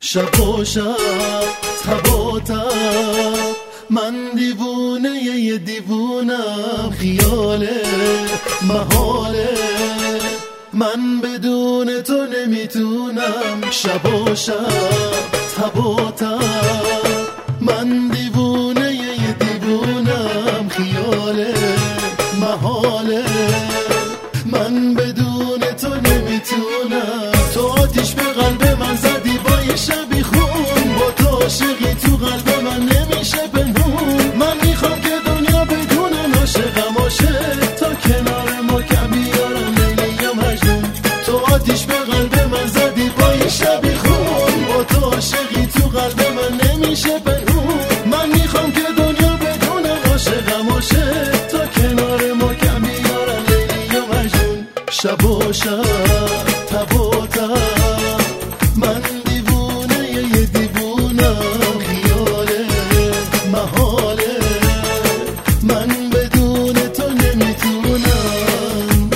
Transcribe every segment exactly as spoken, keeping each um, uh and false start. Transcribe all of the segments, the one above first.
شب و شب تب و تب من دیوونه یه دیوونم، خیاله محاله من بدون تو نمیتونم. شب و شب تب و تب من دیوونه یه دیوونم، خیاله محاله من بدون تو نمیتونم. تو آتیش به قلب من زدی با یه شبی خون، با تو عاشقی تو قلب من نمیشه پنهون. من میخوام که دنیا بدون عاشقم عاشق، تا کنار ما کم بیارم لیلی یا مجنون. تو آتیش به قلب من زدی با یه شبی خون، با تو عاشقی تو قلب من نمیشه پنهون. من میخوام که دنیا بدون عاشقم عاشق، تا کنار ما کم بیارم لیلی یا مجنون. شب و شب تب و تب من دیوونه یه دیوونم، خیاله محاله من بدون تو نمیتونم.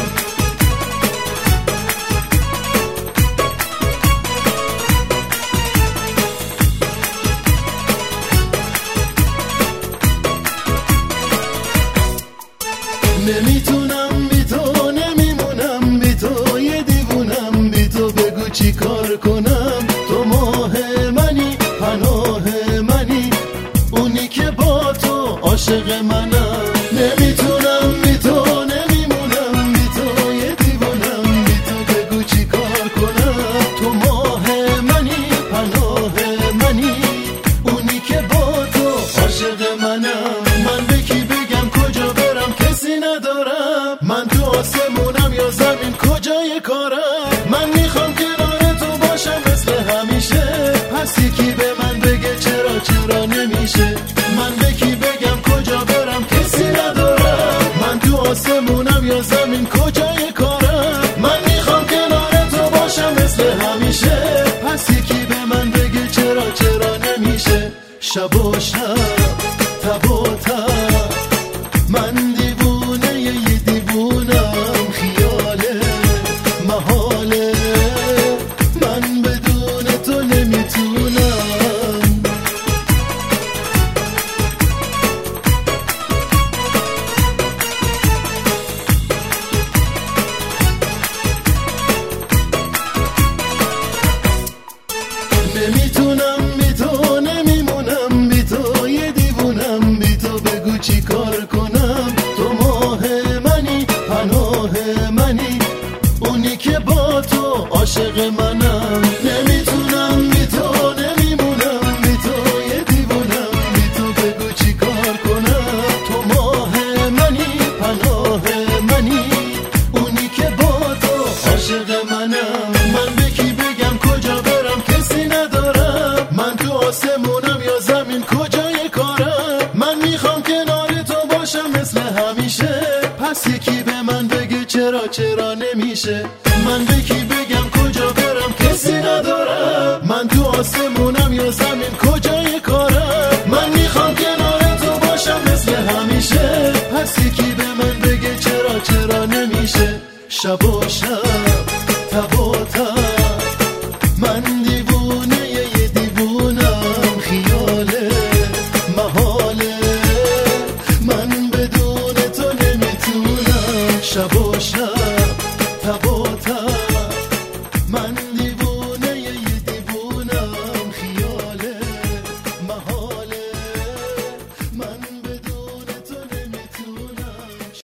نمیتونم بی تو، نمیمونم بی تو، یه دیوونم بی تو. بگو چی کار کنم؟ تو ماه منی، پناه منی، اونی که با تو عاشق منم. نمیتونم بی تو، نمیمونم بی تو، یه دیوونم بی تو. بگو چی کار کنم؟ تو ماه منی، پناه منی، اونی که با تو عاشق منم. من به کی بگم کجا برم؟ کسی ندارم. من تو آسمونم یا زمین، کجای کارم؟ من میخوام کنار تو باشم مثل همیشه، پس یکی به من بگه چرا چرا نمیشه. من به کی بگم کجا برم؟ کسی ندارم. من تو آسمونم یا زمین، کجای کارم؟ من میخوام کنار تو باشم مثل همیشه، پس یکی به من بگه چرا چرا نمیشه. شب و شب تب و تب من دیوونه یه دیوونم، خیاله محاله من بدون تو نمیتونم. نمیتونم بی تو، نمیمونم بی تو، یه دیوونم بی تو. بگو چی کار کنم؟ تو ماه منی، پناه منی، اونی که با تو عاشق منم. نمیتونم بی تو، نمیمونم بی تو، یه دیوونم بی تو. بگو چی کار کنم؟ تو ماه منی، پناه منی، اونی که با تو عاشق منم. من به کی بگم کجا برم؟ کسی ندارم. من تو آسمونم یا زمین، کجای کارم؟ من میخوام کنار تو باشم مثل همیشه، پس یکی به من بگه چرا چرا نمیشه. من به کی بگم کجا برم؟ کسی ندارم. من تو آسمونم یا زمین، کجای کارم؟ من میخوام کنار تو باشم مثل همیشه، پس یکی به من بگه چرا چرا نمیشه. شب و شب تب و تب من